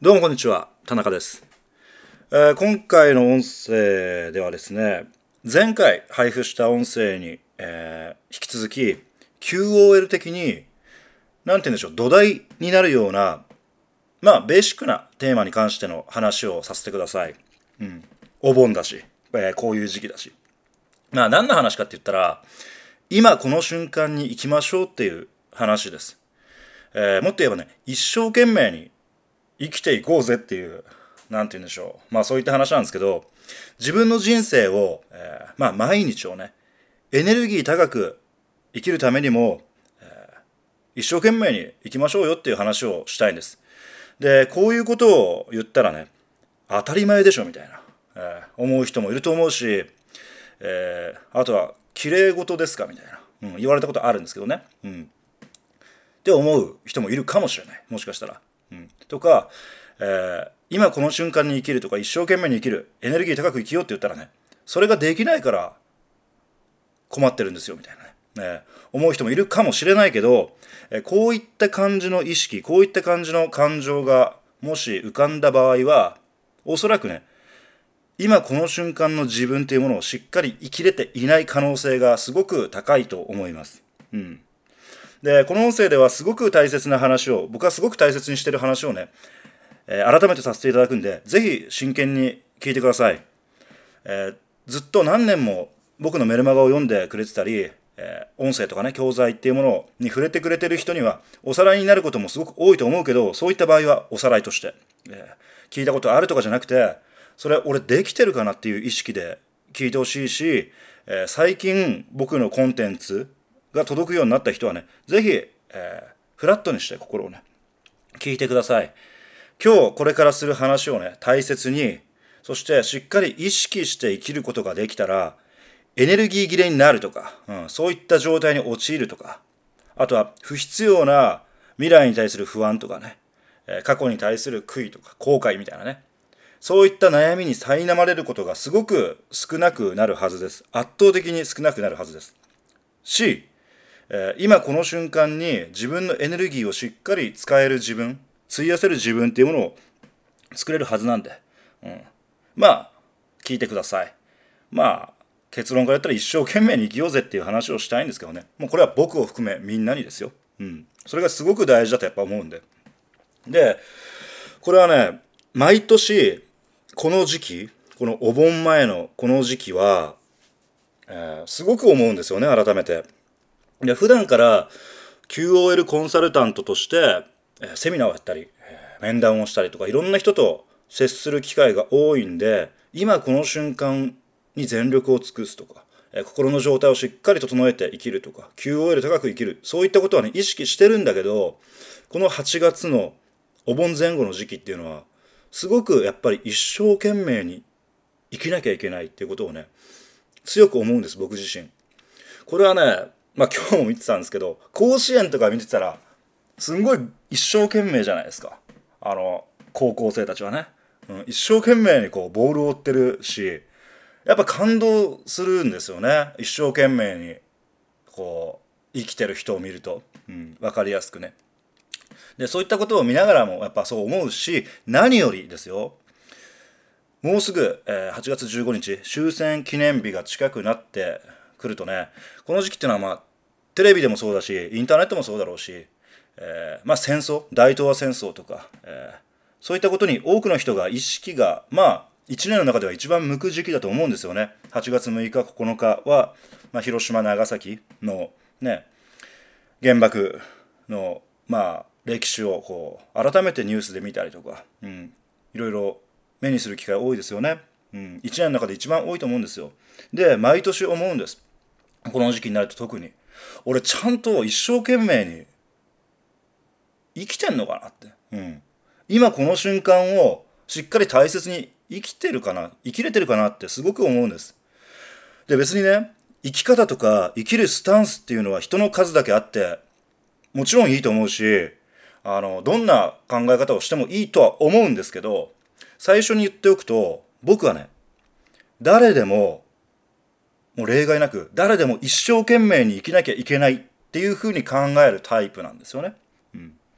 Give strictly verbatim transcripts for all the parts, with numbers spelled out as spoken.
どうもこんにちは、田中です。えー今回の音声ではですね、前回配布した音声に、えー引き続き キューオーエル 的になんて言うんでしょう、土台になるような、まあベーシックなテーマに関しての話をさせてください。うん、お盆だし、えーこういう時期だし、まあ何の話かって言ったら、今この瞬間に生きましょうっていう話です。えーもっと言えばね、一生懸命に生きていこうぜっていう、なんて言うんでしょう。まあそういった話なんですけど、自分の人生を、えーまあ毎日をね、エネルギー高く生きるためにも、えー一生懸命に生きましょうよっていう話をしたいんです。で、こういうことを言ったらね、当たり前でしょみたいな、えー思う人もいると思うし、えーあとは、綺麗事ですかみたいな、うん、言われたことあるんですけどね。うん。って思う人もいるかもしれない。もしかしたら。うん、とか、えー今この瞬間に生きるとか一生懸命に生きる、エネルギー高く生きようって言ったらね、それができないから困ってるんですよみたいなね、えー思う人もいるかもしれないけど、えーこういった感じの意識、こういった感じの感情がもし浮かんだ場合は、おそらくね、今この瞬間の自分というものをしっかり生きれていない可能性がすごく高いと思います。うん。で、この音声ではすごく大切な話を、僕はすごく大切にしている話をね、えー改めてさせていただくんで、ぜひ真剣に聞いてください。えーずっと何年も僕のメルマガを読んでくれてたり、えー音声とかね、教材っていうものに触れてくれてる人には、おさらいになることもすごく多いと思うけど、そういった場合はおさらいとして、えー聞いたことあるとかじゃなくて、それ俺できてるかなっていう意識で聞いてほしいし、えー最近僕のコンテンツが届くようになった人はね、ぜひ、えーフラットにして心をね、聞いてください。今日これからする話をね、大切に、そしてしっかり意識して生きることができたら、エネルギー切れになるとか、うん、そういった状態に陥るとか、あとは不必要な未来に対する不安とかね、えー過去に対する悔いとか後悔みたいなね、そういった悩みに苛まれることがすごく少なくなるはずです。圧倒的に少なくなるはずです。し、えー今この瞬間に自分のエネルギーをしっかり使える自分、費やせる自分っていうものを作れるはずなんで、うん、まあ聞いてください。まあ結論から言ったら一生懸命に生きようぜっていう話をしたいんですけどね、もうこれは僕を含めみんなにですよ。うん、それがすごく大事だとやっぱ思うんで。で、これはね、毎年この時期、このお盆前のこの時期は、えーすごく思うんですよね、改めて。で、普段から キューオーエル コンサルタントとして、えーセミナーをやったり、えー面談をしたりとか、いろんな人と接する機会が多いんで、今この瞬間に全力を尽くすとか、えー心の状態をしっかり整えて生きるとか、キューオーエル 高く生きる、そういったことはね、意識してるんだけど、このはちがつのお盆前後の時期っていうのは、すごくやっぱり一生懸命に生きなきゃいけないっていうことをね、強く思うんです、僕自身。これはね、まあ今日も見てたんですけど、甲子園とか見てたら、すんごい一生懸命じゃないですか。あの、高校生たちはね。うん、一生懸命にこう、ボールを追ってるし、やっぱ感動するんですよね。一生懸命に、こう、生きてる人を見ると。うん、わかりやすくね。で、そういったことを見ながらも、やっぱそう思うし、何よりですよ。もうすぐ、えーはちがつじゅうごにち、終戦記念日が近くなってくるとね、この時期っていうのはまあ、テレビでもそうだし、インターネットもそうだろうし、えーまあ戦争、大東亜戦争とか、えーそういったことに多くの人が意識が、まあ、いちねんの中では一番向く時期だと思うんですよね。はちがつむいか、ここのかは、まあ、広島、長崎のね、原爆の、まあ、歴史をこう、改めてニュースで見たりとか、うん、いろいろ目にする機会多いですよね。うん、いちねんの中で一番多いと思うんですよ。で、毎年思うんです。この時期になると特に。俺ちゃんと一生懸命に生きてんのかなって。うん。今この瞬間をしっかり大切に生きてるかな、生きれてるかなってすごく思うんです。で、別にね、生き方とか生きるスタンスっていうのは人の数だけあって、もちろんいいと思うし、あの、どんな考え方をしてもいいとは思うんですけど、最初に言っておくと、僕はね、誰でも、もう例外なく、誰でも一生懸命に生きなきゃいけないっていうふうに考えるタイプなんですよね。うん。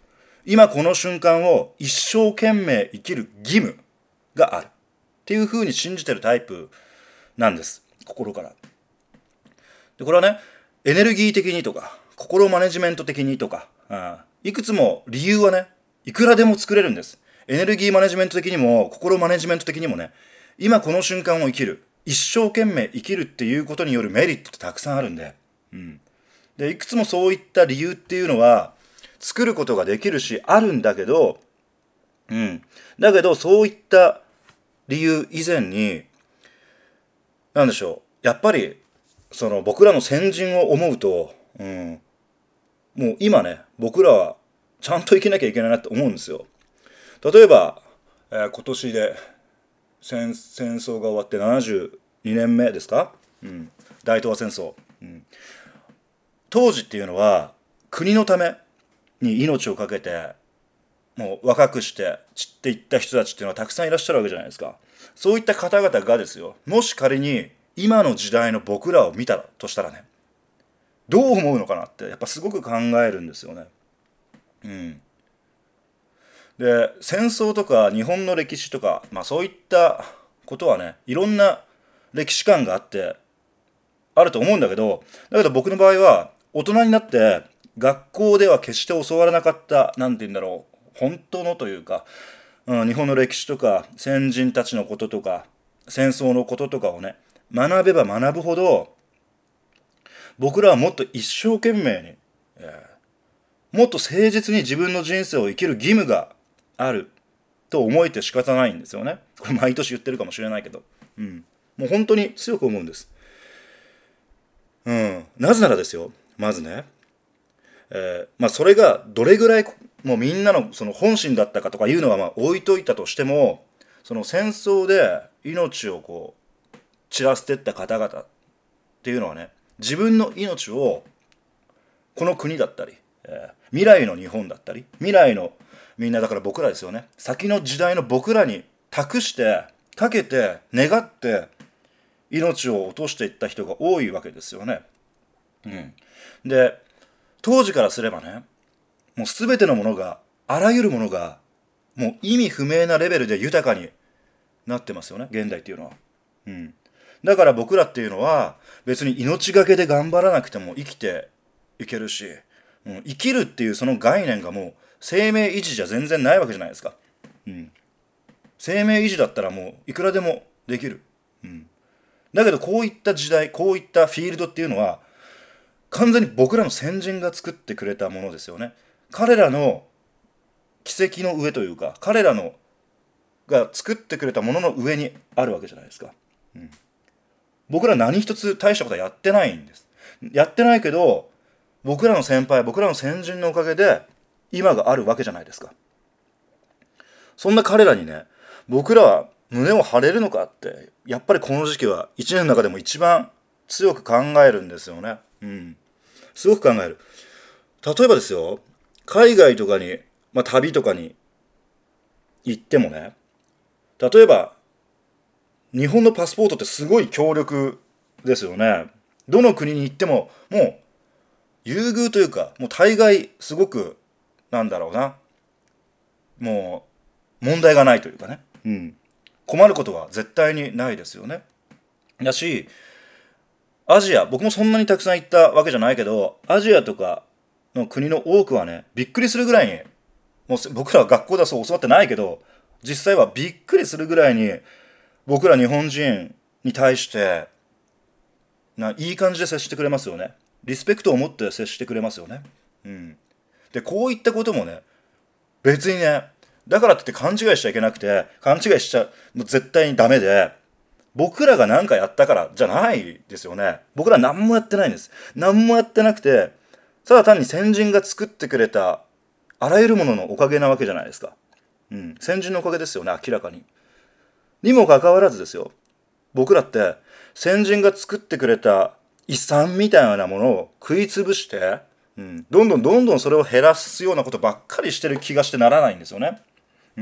今この瞬間を一生懸命生きる義務があるっていうふうに信じてるタイプなんです。心から。でこれはね、エネルギー的にとか心マネジメント的にとか、うん、いくつも理由はね、いくらでも作れるんです。エネルギーマネジメント的にも心マネジメント的にもね、今この瞬間を生きる、一生懸命生きるっていうことによるメリットってたくさんあるんで、うん、でいくつもそういった理由っていうのは作ることができるしあるんだけど、うん、だけどそういった理由以前に、なんでしょう、やっぱりその僕らの先人を思うと、うん、もう今ね、僕らはちゃんと生きなきゃいけないなって思うんですよ。例えば、えー今年で戦戦争が終わってななじゅうにねんめですか、うん、大東亜戦争、うん、当時っていうのは国のために命を懸けてもう若くして散っていった人たちっていうのはたくさんいらっしゃるわけじゃないですか。そういった方々がですよ、もし仮に今の時代の僕らを見たとしたらね、どう思うのかなってやっぱすごく考えるんですよね。うん、で戦争とか日本の歴史とか、まあ、そういったことはね、いろんな歴史観があってあると思うんだけど、だけど僕の場合は大人になって学校では決して教わらなかった、なんて言うんだろう、本当のというか、うん、日本の歴史とか先人たちのこととか戦争のこととかをね、学べば学ぶほど僕らはもっと一生懸命に、えーもっと誠実に自分の人生を生きる義務があると思えて仕方ないんですよね。これ毎年言ってるかもしれないけど、うん、もう本当に強く思うんです。うん、なぜならですよ、まずね、えーまあ、それがどれぐらいもうみんなのその本心だったかとかいうのはまあ置いといたとしても、その戦争で命をこう散らしてった方々っていうのはね、自分の命をこの国だったり、えー未来の日本だったり、未来のみんな、だから僕らですよね、先の時代の僕らに託してかけて願って命を落としていった人が多いわけですよね。うん、で当時からすればね、もう全てのものが、あらゆるものがもう意味不明なレベルで豊かになってますよね、現代っていうのは。うん、だから僕らっていうのは別に命がけで頑張らなくても生きていけるし、うん、生きるっていうその概念がもう生命維持じゃ全然ないわけじゃないですか。うん、生命維持だったらもういくらでもできる。うん、だけどこういった時代、こういったフィールドっていうのは完全に僕らの先人が作ってくれたものですよね。彼らの奇跡の上というか、彼らのが作ってくれたものの上にあるわけじゃないですか。うん、僕ら何一つ大したことはやってないんです。やってないけど、僕らの先輩、僕らの先人のおかげで今があるわけじゃないですか。そんな彼らにね、僕らは胸を張れるのかって、やっぱりこの時期は一年の中でも一番強く考えるんですよね。うん。すごく考える。例えばですよ、海外とかに、まあ、旅とかに行ってもね、例えば日本のパスポートってすごい強力ですよね。どの国に行ってももう優遇というか、もう大概すごく、なんだろうな、もう問題がないというかね、うん、困ることは絶対にないですよね。だし、アジア、僕もそんなにたくさん行ったわけじゃないけど、アジアとかの国の多くはね、びっくりするぐらいに、もう僕らは学校ではそう教わってないけど、実際はびっくりするぐらいに、僕ら日本人に対してないい感じで接してくれますよね。リスペクトを持って接してくれますよね。うん。で、こういったこともね、別にね、だからって言って勘違いしちゃいけなくて、勘違いしちゃもう絶対にダメで、僕らが何かやったからじゃないですよね。僕ら何もやってないんです。何もやってなくて、ただ単に先人が作ってくれたあらゆるもののおかげなわけじゃないですか。うん。先人のおかげですよね、明らかに。にもかかわらずですよ、僕らって先人が作ってくれた遺産みたいなものを食いつぶして、うん、どんどんどんどんそれを減らすようなことばっかりしてる気がしてならないんですよね。うん、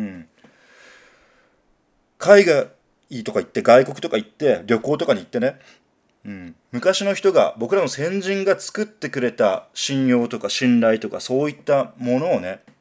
海外とか行って、外国とか行って旅行とかに行ってね、うん、昔の人が、僕らの先人が作ってくれた信用とか信頼とかそういったものをね、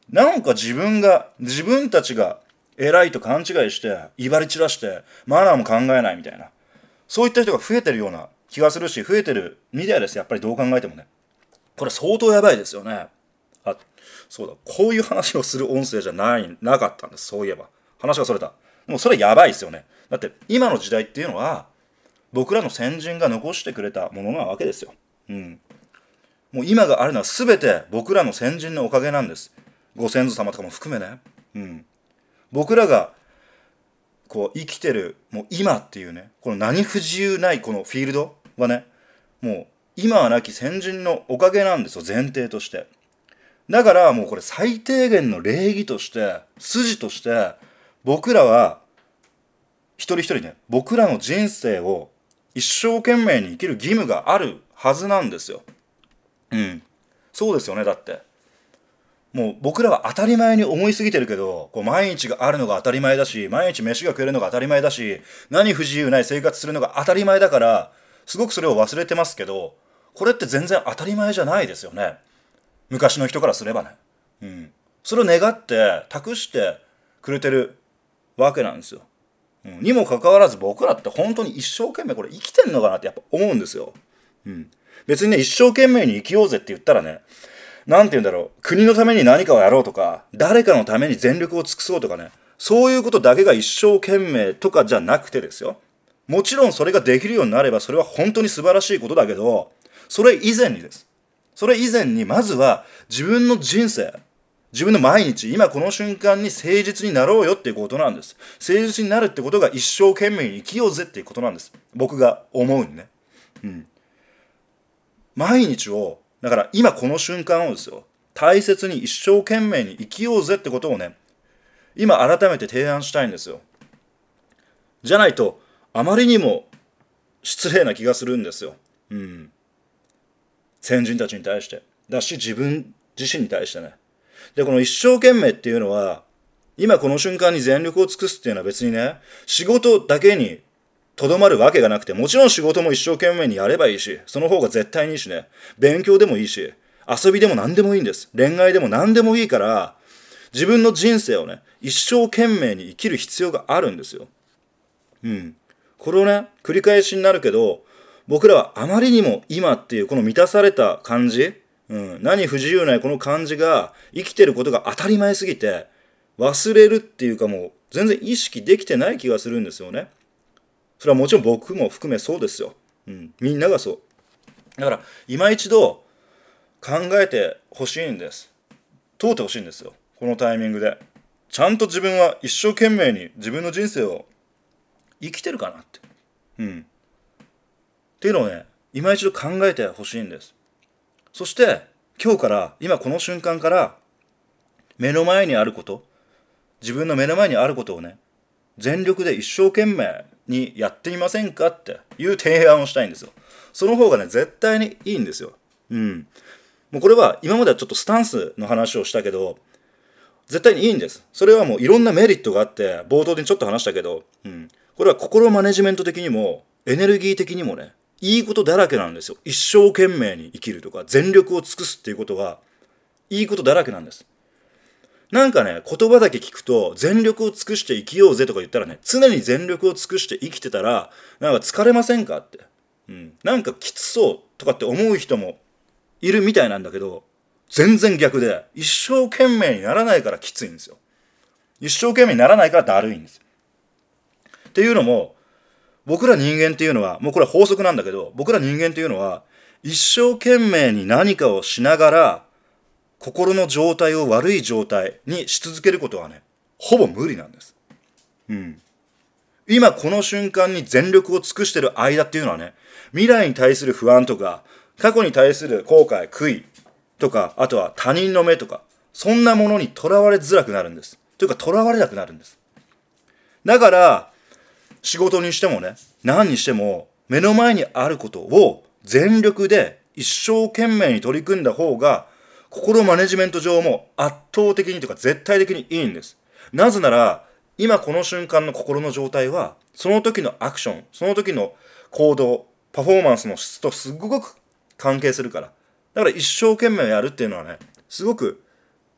なんか自分が、自分たちが偉いと勘違いして、威張り散らして、マナーも考えないみたいな。そういった人が増えてるような気がするし、増えてるみたいです。やっぱりどう考えてもね。これ相当やばいですよね。あ、そうだ。こういう話をする音声じゃない、なかったんです。そういえば。話がそれた。でもそれやばいですよね。だって今の時代っていうのは、僕らの先人が残してくれたものなわけですよ。うん。もう今があるのは全て僕らの先人のおかげなんです。ご先祖様とかも含めね。うん。僕らがこう生きてるもう今っていうね、この何不自由ないこのフィールドはね、もう今はなき先人のおかげなんですよ、前提として。だからもうこれ最低限の礼儀として筋として僕らは一人一人ね、僕らの人生を一生懸命に生きる義務があるはずなんですよ。うん。そうですよね。だってもう僕らは当たり前に思いすぎてるけど、こう毎日があるのが当たり前だし、毎日飯が食えるのが当たり前だし、何不自由ない生活するのが当たり前だから、すごくそれを忘れてますけど、これって全然当たり前じゃないですよね。昔の人からすればね。うん。それを願って、託してくれてるわけなんですよ。うん、にもかかわらず僕らって本当に一生懸命これ生きてんのかなってやっぱ思うんですよ。うん。別にね、一生懸命に生きようぜって言ったらね、なんて言うんだろう、国のために何かをやろうとか、誰かのために全力を尽くそうとかね、そういうことだけが一生懸命とかじゃなくてですよ。もちろんそれができるようになればそれは本当に素晴らしいことだけど、それ以前にです。それ以前にまずは自分の人生、自分の毎日、今この瞬間に誠実になろうよっていうことなんです。誠実になるってことが一生懸命に生きようぜっていうことなんです。僕が思うにね。うん。毎日を、だから今この瞬間をですよ、大切に一生懸命に生きようぜってことをね、今改めて提案したいんですよ。じゃないと、あまりにも失礼な気がするんですよ。うん。先人たちに対して。だし、自分自身に対してね。で、この一生懸命っていうのは、今この瞬間に全力を尽くすっていうのは別にね、仕事だけにとどまるわけがなくて、もちろん仕事も一生懸命にやればいいし、その方が絶対にいいしね、勉強でもいいし、遊びでも何でもいいんです。恋愛でも何でもいいから、自分の人生をね、一生懸命に生きる必要があるんですよ。うん。これをね、繰り返しになるけど、僕らはあまりにも今っていうこの満たされた感じ、うん、何不自由ないこの感じが生きてることが当たり前すぎて、忘れるっていうかもう全然意識できてない気がするんですよね。それはもちろん僕も含めそうですよ。うん、みんながそう。だから今一度考えてほしいんです。問うてほしいんですよ。このタイミングで。ちゃんと自分は一生懸命に自分の人生を生きてるかなって。うん。っていうのをね、今一度考えてほしいんです。そして今日から今この瞬間から目の前にあること、自分の目の前にあることをね、全力で一生懸命にやってみませんかっていう提案をしたいんですよ。その方がね、絶対にいいんですよ。うん。もうこれは今まではちょっとスタンスの話をしたけど、絶対にいいんです。それはもういろんなメリットがあって、冒頭でちょっと話したけど、うん。これは心マネジメント的にも、エネルギー的にもね、いいことだらけなんですよ。一生懸命に生きるとか、全力を尽くすっていうことは、いいことだらけなんです。なんかね、言葉だけ聞くと、全力を尽くして生きようぜとか言ったらね、常に全力を尽くして生きてたら、なんか疲れませんかって。うん。なんかきつそうとかって思う人もいるみたいなんだけど、全然逆で、一生懸命にならないからきついんですよ。一生懸命にならないからだるいんです。っていうのも、僕ら人間っていうのは、もうこれは法則なんだけど、僕ら人間っていうのは、一生懸命に何かをしながら、心の状態を悪い状態にし続けることはね、ほぼ無理なんです。うん。今この瞬間に全力を尽くしてる間っていうのはね、未来に対する不安とか、過去に対する後悔、悔いとか、あとは他人の目とか、そんなものにとらわれづらくなるんです。というか、とらわれなくなるんです。だから、仕事にしてもね、何にしても、目の前にあることを全力で一生懸命に取り組んだ方が、心マネジメント上も圧倒的にというか絶対的にいいんです。なぜなら、今この瞬間の心の状態は、その時のアクション、その時の行動、パフォーマンスの質とすごく関係するから。だから一生懸命やるっていうのはね、すごく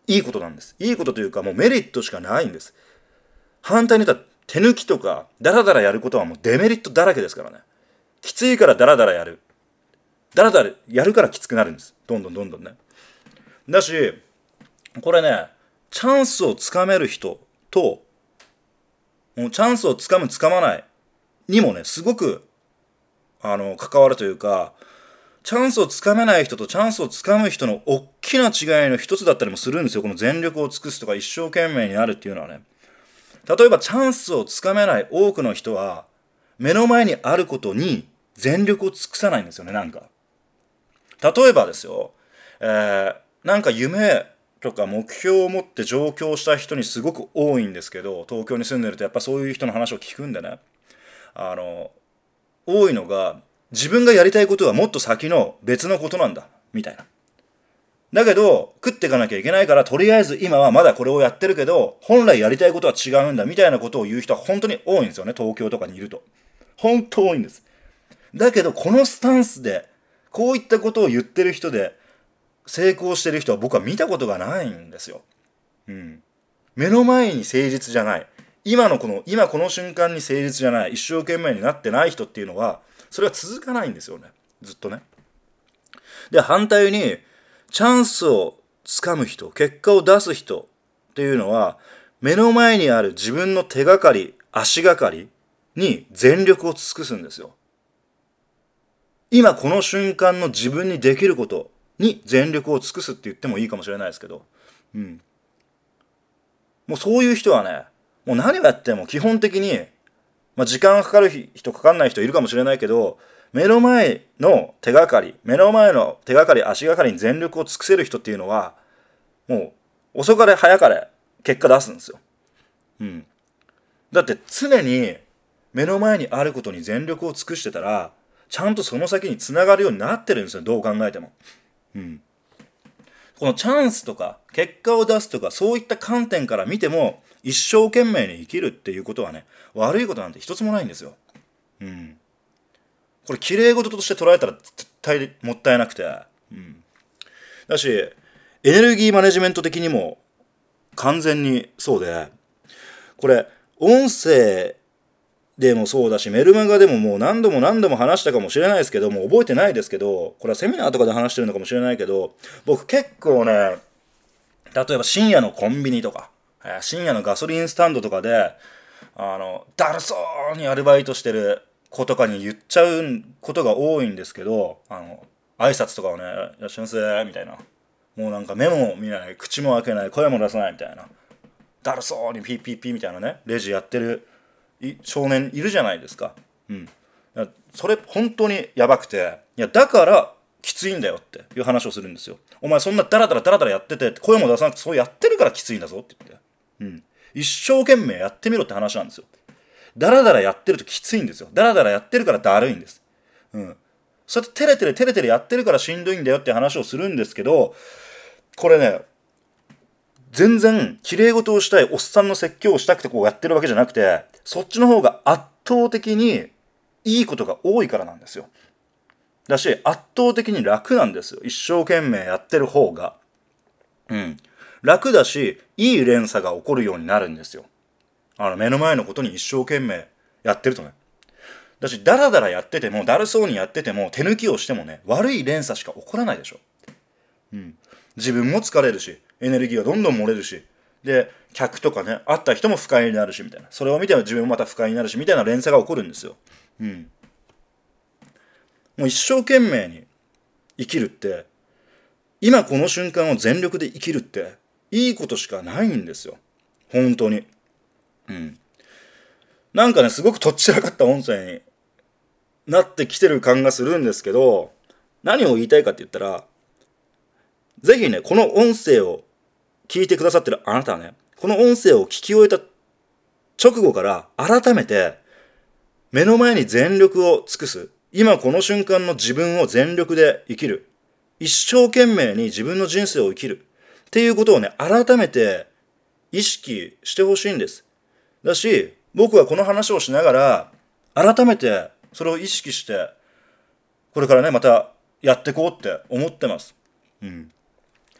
いいことなんです。いいことというかもうメリットしかないんです。反対に言ったら手抜きとかダラダラやることはもうデメリットだらけですからね。きついからダラダラやる。ダラダラやるからきつくなるんです。どんどんどんどんね。だし、これね、チャンスをつかめる人と、もうチャンスをつかむつかまないにもね、すごく、あの、関わるというか、チャンスをつかめない人とチャンスをつかむ人の大きな違いの一つだったりもするんですよ。この全力を尽くすとか一生懸命になるっていうのはね。例えばチャンスをつかめない多くの人は、目の前にあることに全力を尽くさないんですよね、なんか。例えばですよ、えー、なんか夢とか目標を持って上京した人にすごく多いんですけど、東京に住んでるとやっぱそういう人の話を聞くんでね、あの多いのが自分がやりたいことはもっと先の別のことなんだみたいな。だけど食っていかなきゃいけないからとりあえず今はまだこれをやってるけど本来やりたいことは違うんだみたいなことを言う人は本当に多いんですよね。東京とかにいると本当多いんです。だけどこのスタンスでこういったことを言ってる人で成功してる人は僕は見たことがないんですよ。うん。目の前に誠実じゃない。今のこの、今この瞬間に誠実じゃない。一生懸命になってない人っていうのは、それは続かないんですよね。ずっとね。で、反対に、チャンスをつかむ人、結果を出す人っていうのは、目の前にある自分の手がかり、足がかりに全力を尽くすんですよ。今この瞬間の自分にできることに全力を尽くすって言ってもいいかもしれないですけど、うん。もうそういう人はね、もう何をやっても基本的に、まあ、時間がかかる人かかんない人いるかもしれないけど、目の前の手がかり、目の前の手がかり、足がかりに全力を尽くせる人っていうのは、もう遅かれ早かれ結果出すんですよ。うん。だって常に目の前にあることに全力を尽くしてたら、ちゃんとその先に繋がるようになってるんですよ。どう考えても。うん。このチャンスとか結果を出すとかそういった観点から見ても一生懸命に生きるっていうことはね、悪いことなんて一つもないんですよ。うん。これ綺麗事として捉えたら絶対もったいなくて。うん。だし、エネルギーマネジメント的にも完全にそうで、これ音声でもそうだし、メルマガでももう何度も何度も話したかもしれないですけど、もう覚えてないですけど、これはセミナーとかで話してるのかもしれないけど、僕結構ね、例えば深夜のコンビニとか、深夜のガソリンスタンドとかで、あの、だるそうにアルバイトしてる子とかに言っちゃうことが多いんですけど、あの、挨拶とかをね、いらっしゃいませ、みたいな。もうなんか目も見ない、口も開けない、声も出さないみたいな。だるそうにピーピーピーみたいなね、レジやってる少年いるじゃないですか。うん。それ本当にやばくて、いやだからきついんだよっていう話をするんですよ。お前そんなダラダラダラダラやってて声も出さなくてそうやってるからきついんだぞって言って。うん。一生懸命やってみろって話なんですよ。ダラダラやってるときついんですよ。ダラダラやってるからだるいんです。うん。そうやってテレテレテレテレやってるからしんどいんだよって話をするんですけど、これね、全然綺麗事をしたいおっさんの説教をしたくてこうやってるわけじゃなくて、そっちの方が圧倒的にいいことが多いからなんですよ。だし圧倒的に楽なんですよ。一生懸命やってる方が。うん。楽だし、いい連鎖が起こるようになるんですよ。あの目の前のことに一生懸命やってるとね。だし、ダラダラやってても、だるそうにやってても、手抜きをしてもね、悪い連鎖しか起こらないでしょ。うん。自分も疲れるし、エネルギーがどんどん漏れるし、で、客とかね、会った人も不快になるし、みたいな。それを見て自分もまた不快になるし、みたいな連鎖が起こるんですよ。うん。もう一生懸命に生きるって、今この瞬間を全力で生きるって、いいことしかないんですよ。本当に。うん。なんかね、すごくとっちらかった音声になってきてる感がするんですけど、何を言いたいかって言ったら、ぜひね、この音声を聞いてくださってるあなたはね、この音声を聞き終えた直後から改めて目の前に全力を尽くす、今この瞬間の自分を全力で生きる、一生懸命に自分の人生を生きるっていうことをね、改めて意識してほしいんです。だし、僕はこの話をしながら改めてそれを意識してこれからね、またやっていこうって思ってます。うん。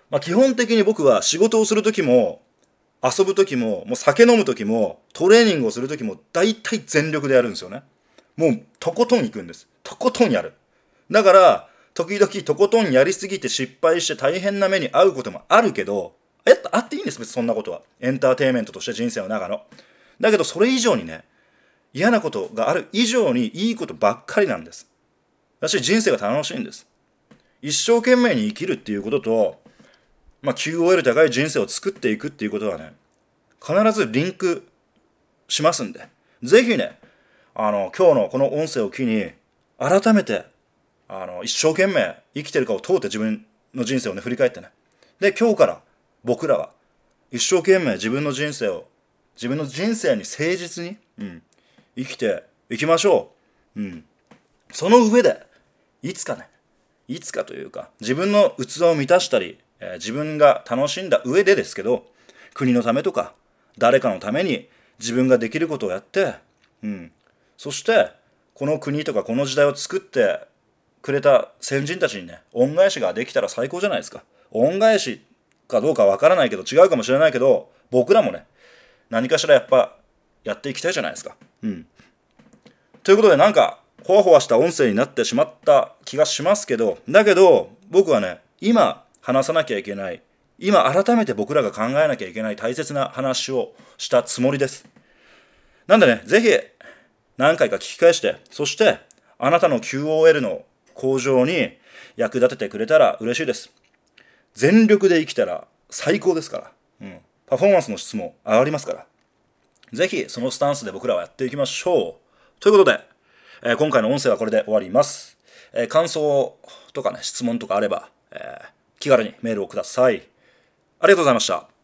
まあ、基本的に僕は仕事をするときも、遊ぶときも、もう酒飲むときも、トレーニングをするときも、大体全力でやるんですよね。もう、とことん行くんです。とことんやる。だから、時々とことんやりすぎて失敗して大変な目に遭うこともあるけど、やったあっていいんです、別にそんなことは。エンターテインメントとして人生の中の。だけど、それ以上にね、嫌なことがある以上にいいことばっかりなんです。私、人生が楽しいんです。一生懸命に生きるっていうことと、まあ、キューオーエル 高い人生を作っていくっていうことはね、必ずリンクしますんで、ぜひね、あの、今日のこの音声を機に、改めて、あの、一生懸命生きてるかを問うて自分の人生をね、振り返ってね。で、今日から僕らは、一生懸命自分の人生を、自分の人生に誠実に、うん、生きていきましょう。うん。その上で、いつかね、いつかというか、自分の器を満たしたり、えー、自分が楽しんだ上でですけど、国のためとか、誰かのために自分ができることをやって、うん。そして、この国とかこの時代を作ってくれた先人たちにね、恩返しができたら最高じゃないですか。恩返しかどうかわからないけど、違うかもしれないけど、僕らもね、何かしらやっぱやっていきたいじゃないですか。うん。ということで、なんか、ほわほわした音声になってしまった気がしますけど、だけど、僕はね、今話さなきゃいけない、今改めて僕らが考えなきゃいけない大切な話をしたつもりです。なんでね、ぜひ何回か聞き返して、そしてあなたの キューオーエル の向上に役立ててくれたら嬉しいです。全力で生きたら最高ですから、うん、パフォーマンスの質も上がりますから、ぜひそのスタンスで僕らはやっていきましょう。ということで、えー、今回の音声はこれで終わります。えー、感想とかね、質問とかあれば、えー、気軽にメールをください。ありがとうございました。